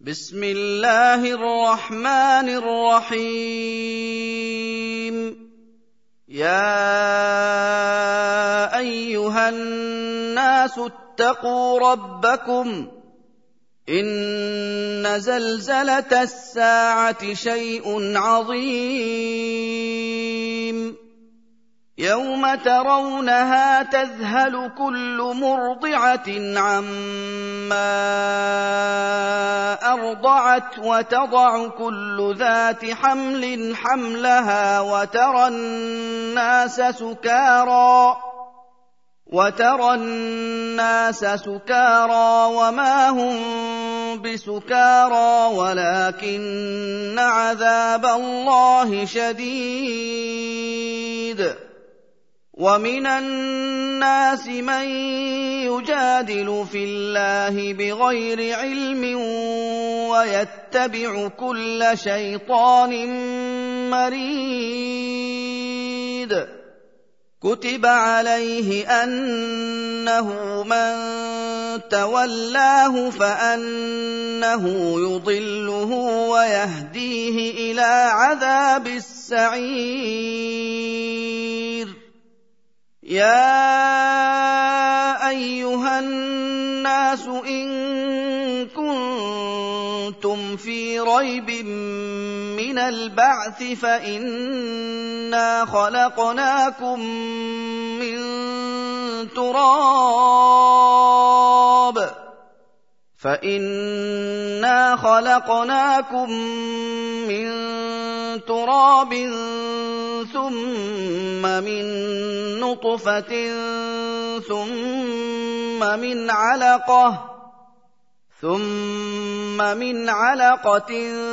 بسم الله الرحمن الرحيم. يا أيها الناس اتقوا ربكم، إن زلزلة الساعة شيء عظيم، يوم ترونها تذهل كل مرضعة عما أرضعت وتضع كل ذات حمل حملها وترى الناس سكارى وما هم بسكارى ولكن عذاب الله شديد. ومن الناس من يجادل في الله بغير علم ويتبع كل شيطان مريد. كتب عليه أنه من تولاه فأنه يضله ويهديه إلى عذاب السعير. يا أيها الناس إن كنتم في ريب من البعث فإنا خلقناكم من تراب ثم من نطفة ثم من علقة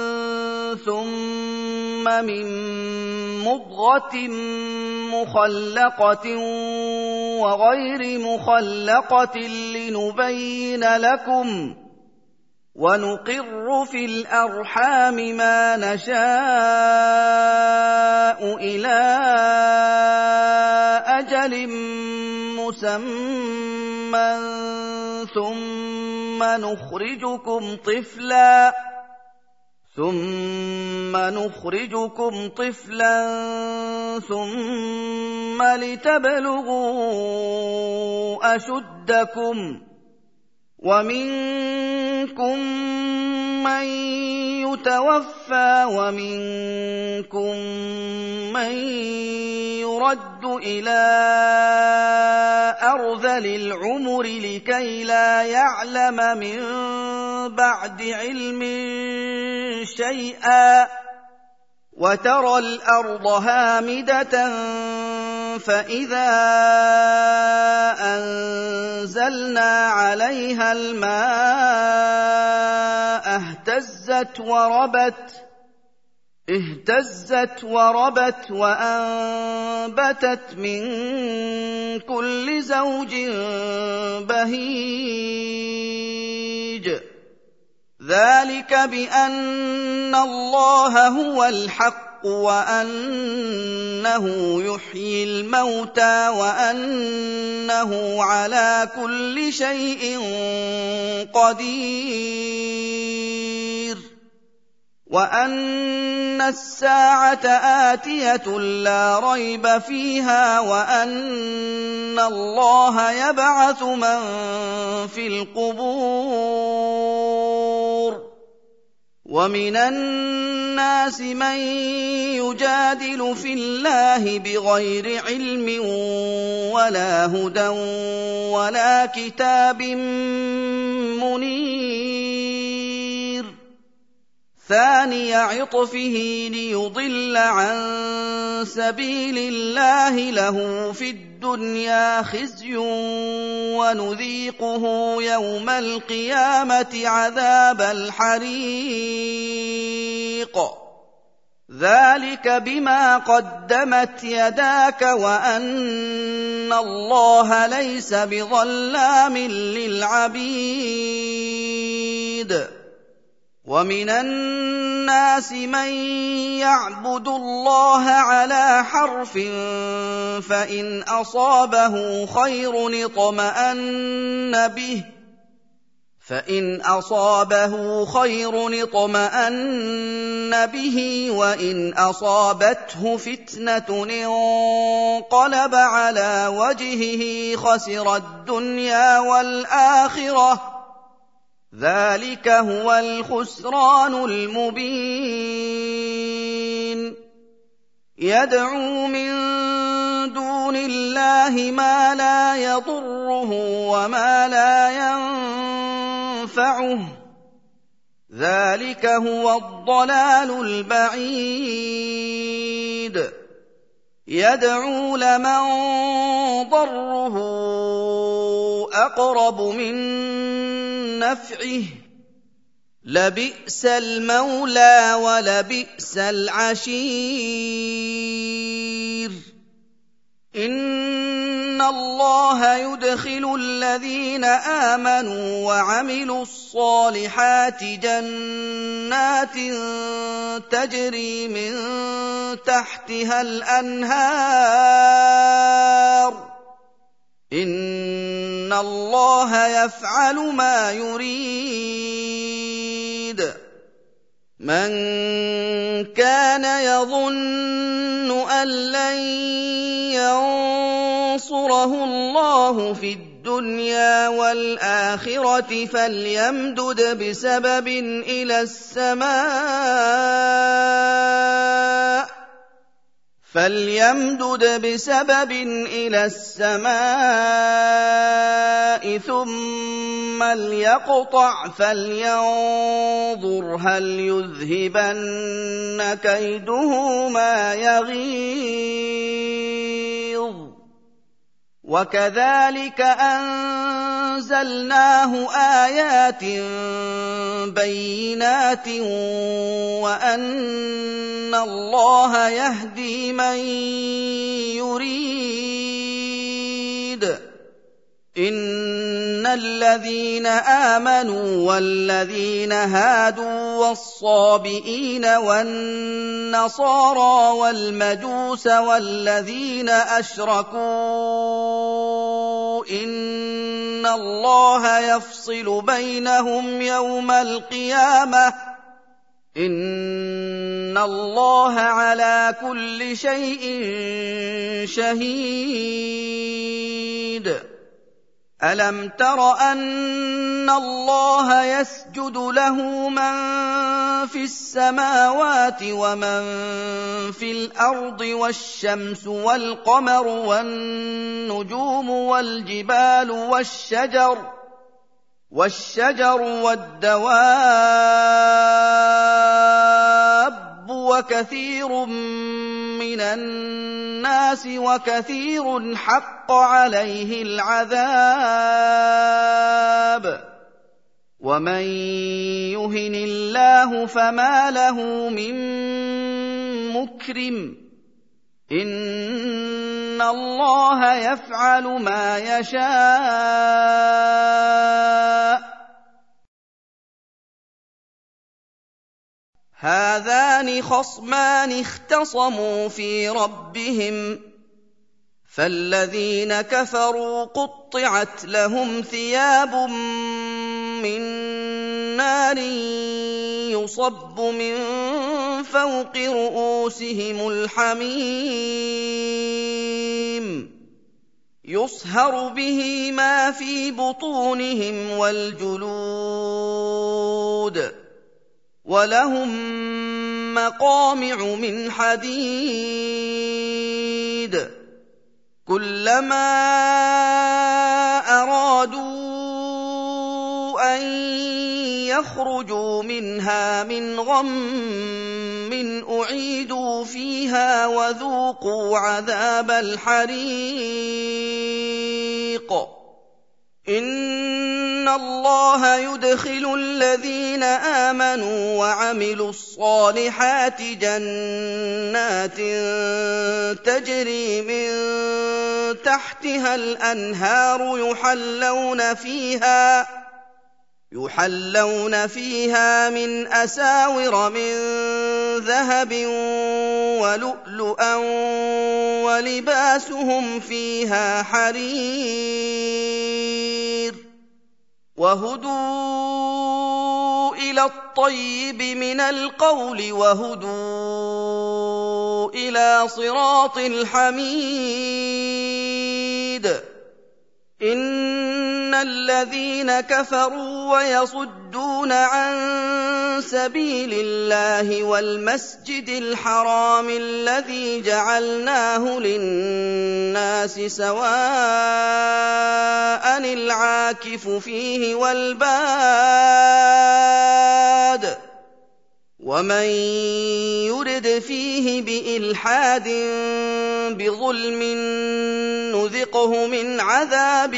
ثم من مضغة مخلقة وغير مخلقة لنبين لكم، ونقر في الأرحام ما نشاء إلى أجل مسمى ثم نخرجكم طفلا ثم لتبلغوا أشدكم، ومنكم من يتوفى ومنكم من يرد إلى أرذل العمر لكي لا يعلم من بعد علم شيئا. وترى الأرض هامدة فإذا أنزلنا عليها الماء اهتزت وربت وأنبتت من كل زوج بهيج. ذلك بأن الله هو الحق وأنه يحيي الموتى وأنه على كل شيء قدير، وأن الساعة آتية لا ريب فيها، وأن الله يبعث من في القبور. ومن الناس من يجادل في الله بغير علم ولا هدى ولا كتاب منير. ثاني عطفه ليضل عن سبيل الله، له في الدنيا خزي ونذيقه يوم القيامة عذاب الحريق. ذلك بما قدمت يداك وأن الله ليس بظلام للعبيد. ومن الناس من يعبد الله على حرف فإن أصابه خير اطمأن به فإن أصابه خير اطمأن به وإن أصابته فتنة انقلب على وجهه خسر الدنيا والآخرة ذلك هو الخسران المبين يدعو من دون الله ما لا يضره وما لا ينفعه ذلك هو الضلال البعيد يدعو لمن ضره أقرب من نفعه لبئس المولى ولبئس العشير إن الله يدخل الذين آمنوا وعملوا الصالحات جنات تجري من تحتها الأنهار إن الله يفعل ما يريد من كان يظن أن لن ينصره الله في الدنيا والآخرة فليمدد بسبب إلى السماء ثم ليقطع فلينظر هل يذهبن كيده ما يغيظ وكذلك أنزلناه آيات بينات وأن الله يهدي من يريد إن الذين آمنوا والذين هادوا والصابئين والنصارى والمجوس والذين أشركوا إن الله يفصل بينهم يوم القيامة إن الله على كل شيء شهيد ألم تر أن الله يسجد له من في السماوات ومن في الأرض والشمس والقمر والنجوم والجبال والشجر والدواب وكثير من الناس وكثير حق عليه العذاب ومن يهن الله فما له من مكرم إن الله يفعل ما يشاء هذان خصمان اختصموا في ربهم فالذين كفروا قطعت لهم ثياب من نار يصب من فوق رؤوسهم الحميم يصهر به ما في بطونهم والجلود ولهم مقامع من حديد كلما أرادوا أن يخرجوا منها من غم أعيدوا فيها وذوقوا عذاب الحريق إن الله يدخل الذين آمنوا وعملوا الصالحات جنات تجري من تحتها الأنهار يحلون فيها من أساور من ذهب ولؤلؤا ولباسهم فيها حرير وهدوا إلى الطيب من القول وهدوا إلى صراط الحميد. إن الذين كفروا ويصدون عن سبيل الله والمسجد الحرام الذي جعلناه للناس سواء العاكف فيه والباد ومن يرد فيه بإلحاد بظلم نذقه من عذاب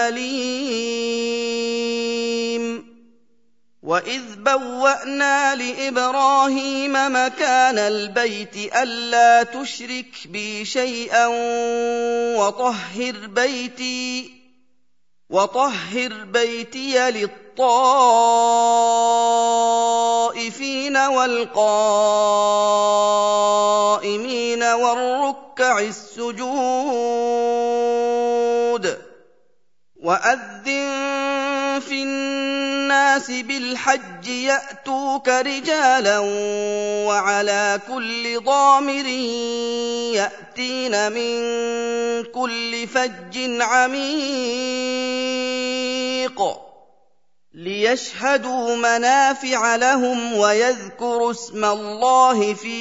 أليم. وإذ بوأنا لإبراهيم مكان البيت ألا تشرك بي شيئا وطهر بيتي للطائفين والقائمين والركع السجود. وأذن في الناس بالحج يأتوك رجالا وعلى كل ضامر يأتين من كل فج عميق ليشهدوا منافع لهم ويذكروا اسم الله في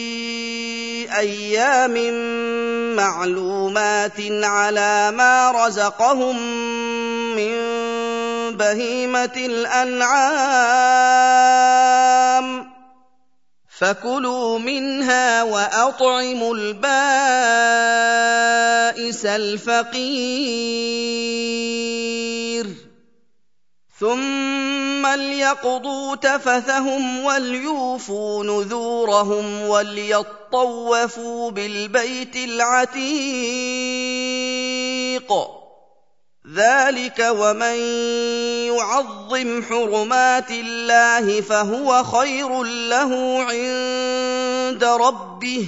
أيام معلومات على ما رزقهم من بهيمة الأنعام فكلوا منها وأطعموا البائس الفقير ثم ليقضوا تفثهم وليوفوا نذورهم وليطوفوا بالبيت العتيق. ذلك ومن يعظم حرمات الله فهو خير له عند ربه.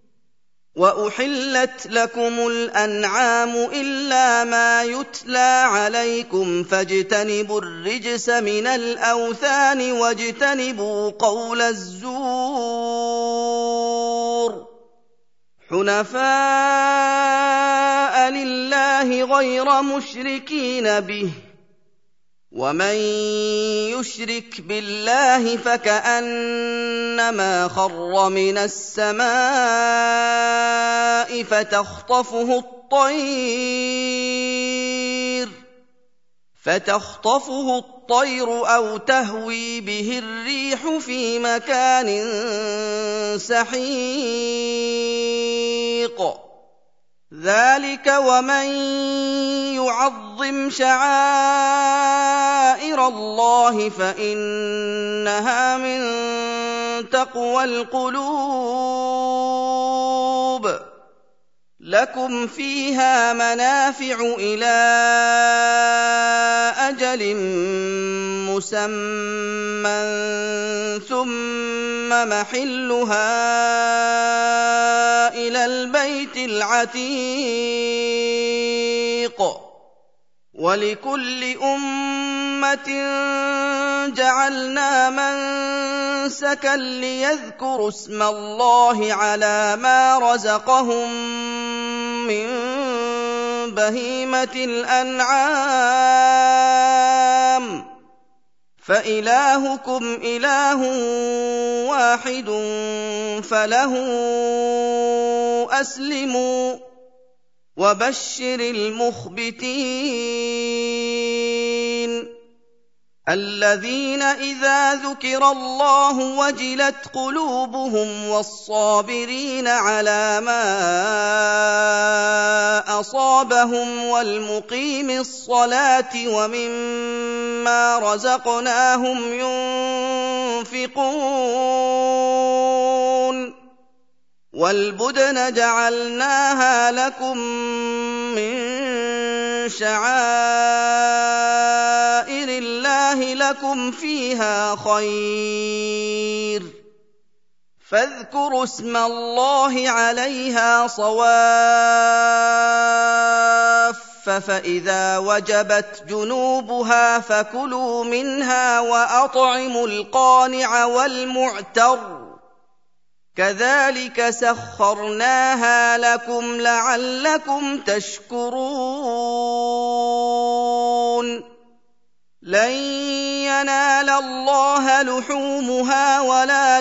وأحلت لكم الأنعام إلا ما يتلى عليكم فاجتنبوا الرجس من الأوثان واجتنبوا قول الزور حنفاء لله غير مشركين به. ومن يشرك بالله فكأنما خر من السماء فتخطفه الطير أو تهوي به الريح في مكان سحيق. ذلك ومن يعظم شعائر الله فإنها من تقوى القلوب. لكم فيها منافع إلى أجل مسمى ثم محلها إلى البيت العتيق. ولكل أمة جعلنا منسكا ليذكروا اسم الله على ما رزقهم من بهيمة الأنعام فإلهكم إله واحد فله أسلموا وبشر المخبتين الذين إذا ذكر الله وجلت قلوبهم والصابرين على ما أصابهم والمقيم الصلاة ومما رزقناهم ينفقون. والبدن جعلناها لكم من شعائر الله لكم فيها خير فاذكروا اسم الله عليها صواف فإذا وجبت جنوبها فكلوا منها وأطعموا القانع والمعتر كذلك سخرناها لكم لعلكم تشكرون لن ينال الله لحومها ولا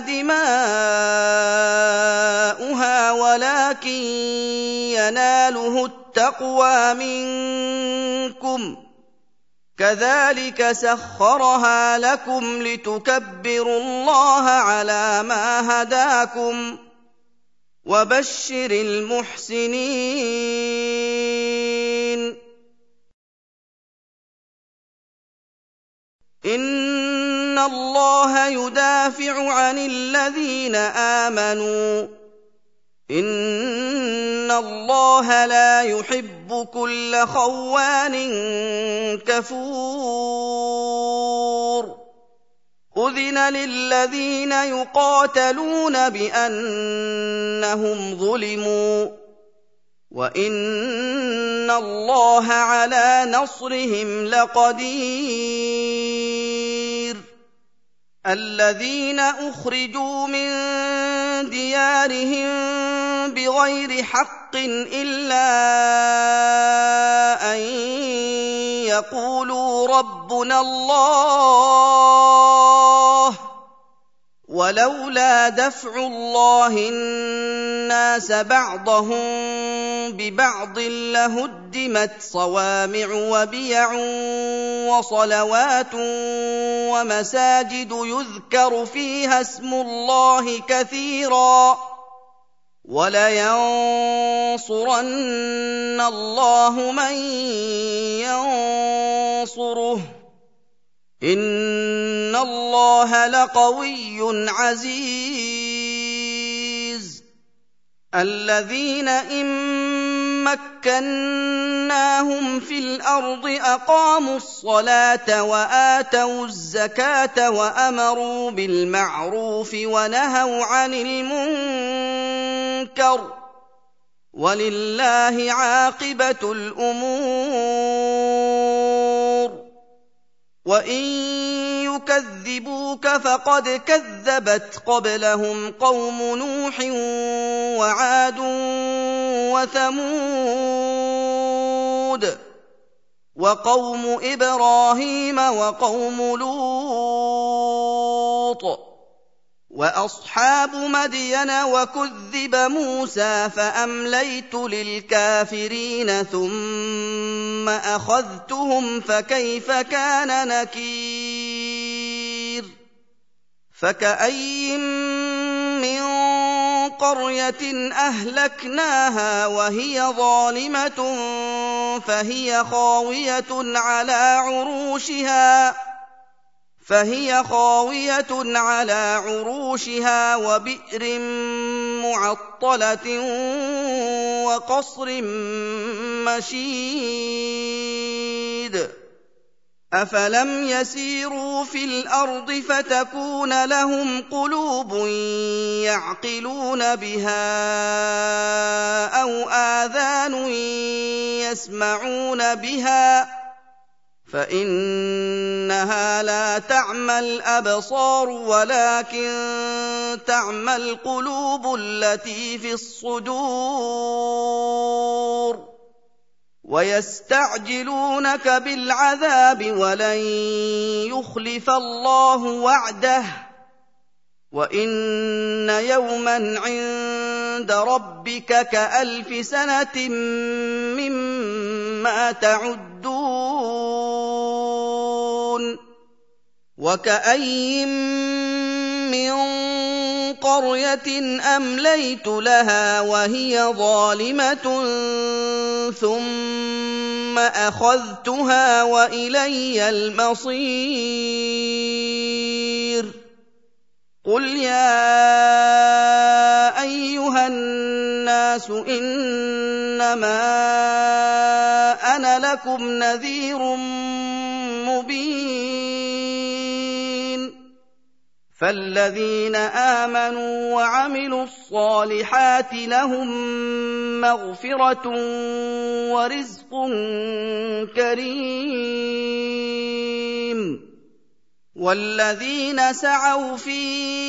دماؤها ولكن يناله التقوى منكم كذلك سخرها لكم لتكبروا الله على ما هداكم وبشر المحسنين إن الله يدافع عن الذين آمنوا إن الله لا يحب كل خوان كفور أذن للذين يقاتلون بأنهم ظلموا وإن الله على نصرهم لقدير الذين أخرجوا من ديارهم بغير حق إلا أن يقولوا ربنا الله ولولا دفع الله الناس بعضهم ببعض لهدمت صوامع وبيع وصلوات ومساجد يذكر فيها اسم الله كثيرا ولينصرن الله من ينصره إن الله لقوي عزيز الذين إن مكناهم في الأرض أقاموا الصلاة وآتوا الزكاة وأمروا بالمعروف ونهوا عن المنكر ولله عاقبة الأمور وإن يكذبوك فقد كذبت قبلهم قوم نوح وعاد وثمود وقوم إبراهيم وقوم لوط وأصحاب مدين وكذب موسى فأمليت للكافرين ثم أخذتهم فكيف كان نكير فكأي من قرية أهلكناها وهي ظالمة فهي خاوية على عروشها وبئر معطلة وقصر مشيد أفلم يسيروا في الأرض فتكون لهم قلوب يعقلون بها أو آذان يسمعون بها فإنها لا تعمى الأبصار ولكن تعمى القلوب التي في الصدور ويستعجلونك بالعذاب ولن يخلف الله وعده وإن يوما عند ربك كألف سنة مما تعدون وكأي من قرية أمليت لها وهي ظالمة ثم أخذتها وإلي المصير قل يا أيها الناس إنما أنا لكم نذير مبين فالذين آمنوا وعملوا الصالحات لهم مغفرة ورزق كريم والذين سعوا في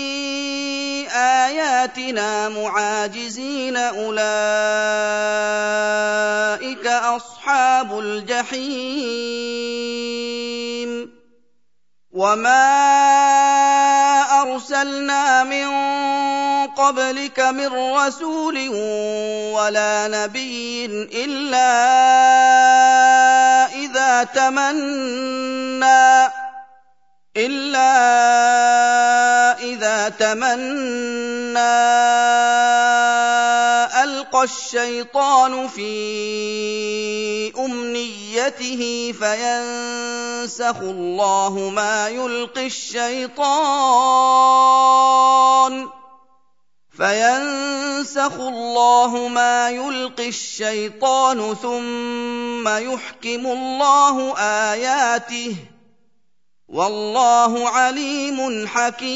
آياتنا معاجزين أولئك أصحاب الجحيم وما أرسلنا من قبلك من رسول ولا نبي إلا إذا تمنى ألقى الشيطان في أمنيته فينسخ الله ما يلقي الشيطان ثم يحكم الله آياته والله عليم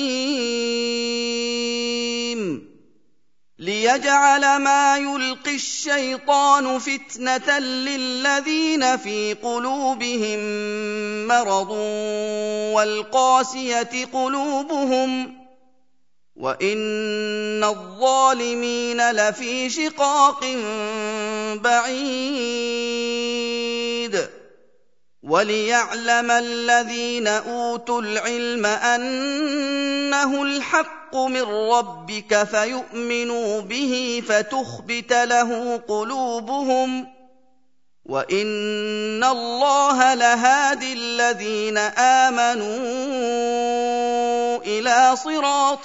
حكيم ليجعل ما يلقي الشيطان فتنة للذين في قلوبهم مرض والقاسية قلوبهم وإن الظالمين لفي شقاق بعيد وليعلم الذين أوتوا العلم أنه الحق من ربك فيؤمنوا به فتخبت له قلوبهم وإن الله لهادي الذين آمنوا إلى صراط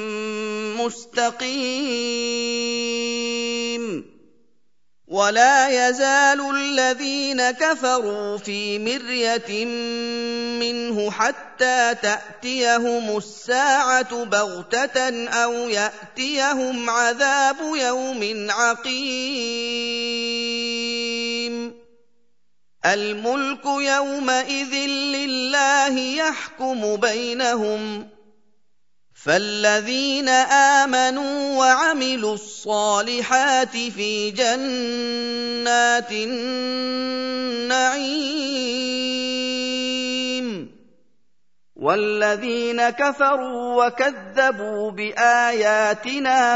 مستقيم ولا يزال الذين كفروا في مرية منه حتى تأتيهم الساعة بغتة أو يأتيهم عذاب يوم عقيم الملك يومئذ لله يحكم بينهم فالذين آمنوا وعملوا الصالحات في جنات النعيم والذين كفروا وكذبوا بآياتنا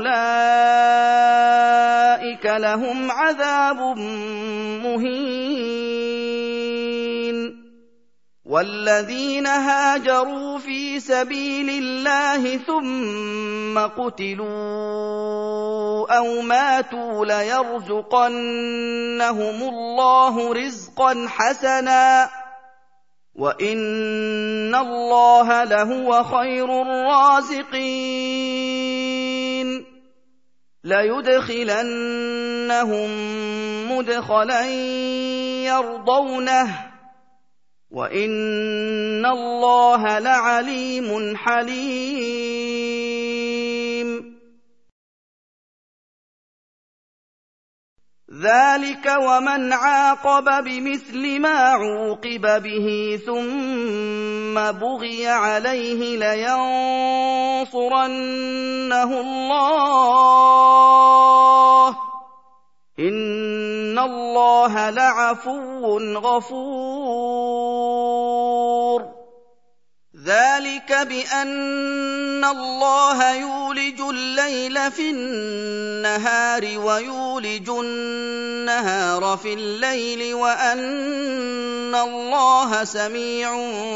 فأولئك لهم عذاب مهين والذين هاجروا في سبيل الله ثم قتلوا أو ماتوا ليرزقنهم الله رزقا حسنا وإن الله لهو خير الرازقين ليدخلنهم مدخلا يرضونه وإن الله لعليم حليم ذلك ومن عاقب بمثل ما عوقب به ثم بغي عليه لينصرنه الله إن الله لعفو غفور ذلك بأن الله يولج الليل في النهار ويولج النهار في الليل وأن الله سميع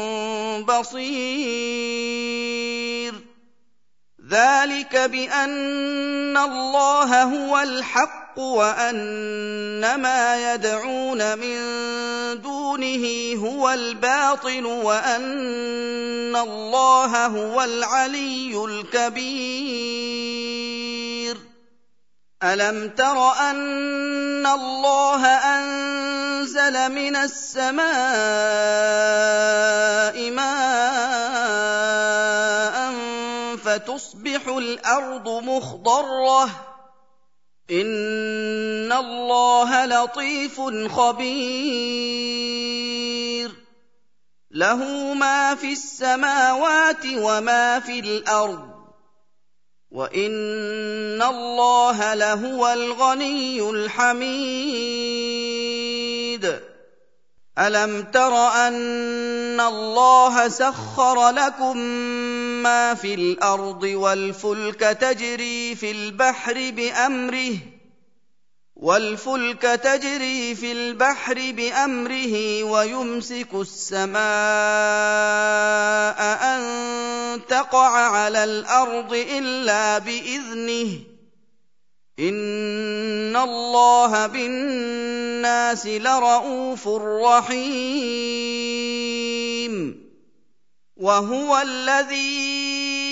بصير ذلك بأن الله هو الحق وأن ما يدعون من دونه هو الباطل وأن الله هو العلي الكبير ألم تر أن الله أنزل من السماء ماء فتصبح الأرض مخضرة إن الله لطيف خبير له ما في السماوات وما في الأرض وإن الله لهو الغني الحميد ألم تر أن الله سخر لكم ما في الأرض والفلك تجري في البحر بأمره ويمسك السماء أن تقع على الأرض إلا بإذنه إن الله بالناس لرءوف رحيم وهو الذي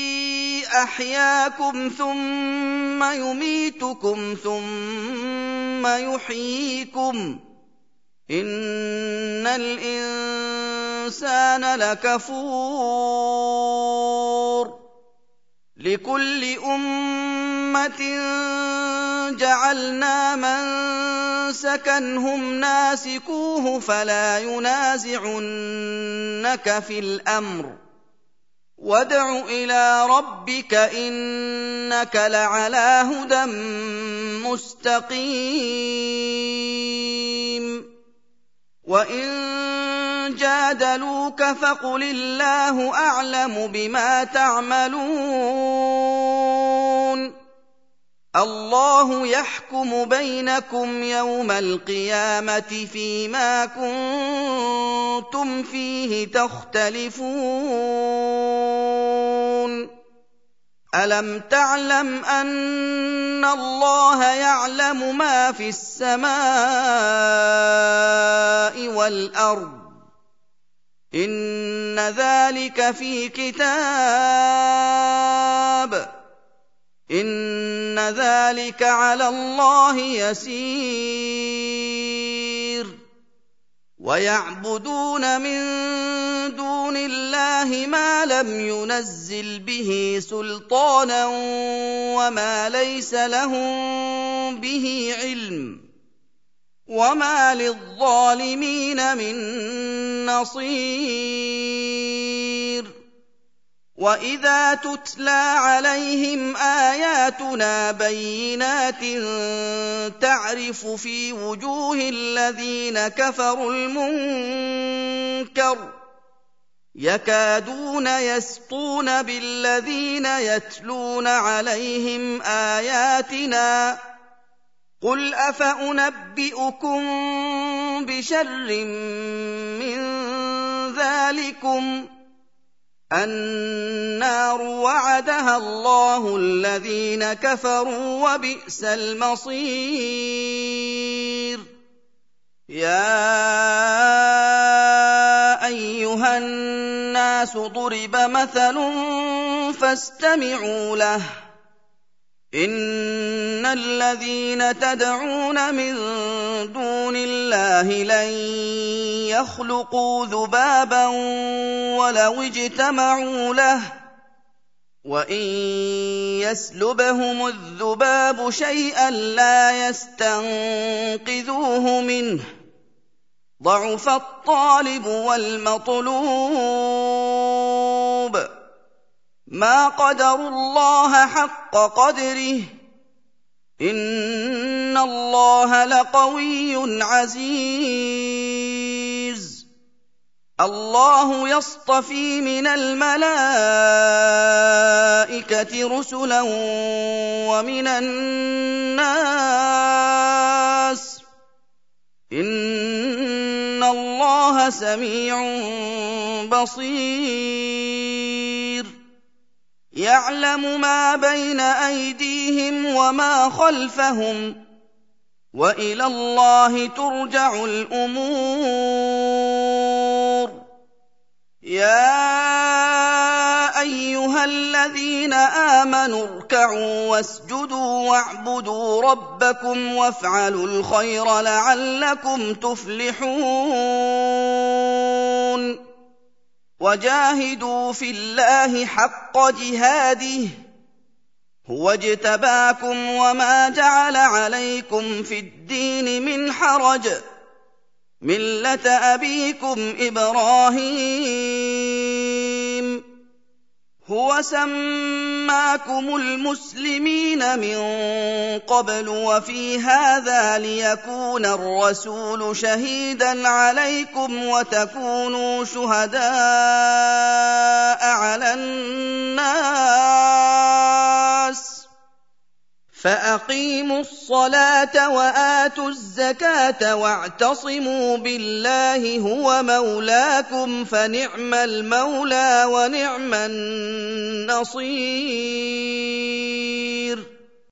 أحياكم ثم يميتكم ثم يحييكم إن الإنسان لكفور لكل أمة جعلنا منسكا هم ناسكوه فلا ينازعنك في الأمر وادع إلى ربك إنك لعلى هدى مستقيم وإن جادلوك فقل الله أعلم بما تعملون الله يحكم بينكم يوم القيامة فيما كنتم فيه تختلفون ألم تعلم أن الله يعلم ما في السماء والأرض إن ذلك في كتاب إن ذلك على الله يسير ويعبدون من دون الله ما لم ينزل به سلطانا وما ليس لهم به علم وما للظالمين من نصير وإذا تتلى عليهم آياتنا بينات تعرف في وجوه الذين كفروا المنكر يكادون يسطون بالذين يتلون عليهم آياتنا قل أفأنبئكم بشر من ذلكم النار وعدها الله الذين كفروا وبئس المصير يا أيها الناس ضرب مثل فاستمعوا له إن الذين تدعون من دون الله لن يخلقوا ذبابا ولو اجتمعوا له وإن يسلبهم الذباب شيئا لا يستنقذوه منه ضعف الطالب والمطلوب ما قدروا الله حق قدره إن الله لقوي عزيز الله يصطفي من الملائكة رسلا ومن الناس إن الله سميع بصير يعلم ما بين أيديهم وما خلفهم وإلى الله ترجع الأمور يا أيها الذين آمنوا اركعوا واسجدوا واعبدوا ربكم وافعلوا الخير لعلكم تفلحون وجاهدوا في الله حق جهاده هو اجتباكم وما جعل عليكم في الدين من حرج مِّلَّةَ أَبِيكُمْ إِبْرَاهِيمَ هُوَ سَمَّاكُمُ الْمُسْلِمِينَ مِن قَبْلُ وَفِي هَٰذَا لِيَكُونَ الرَّسُولُ شَهِيدًا عَلَيْكُمْ وَتَكُونُوا شُهَدَاءَ عَلَى النَّاسِ ۚ فَأَقِيمُوا الصَّلَاةَ وَآتُوا الزَّكَاةَ وَاعْتَصِمُوا بِاللَّهِ هُوَ مَوْلَاكُمْ ۖ فَنِعْمَ الْمَوْلَىٰ وَنِعْمَ النَّصِيرُ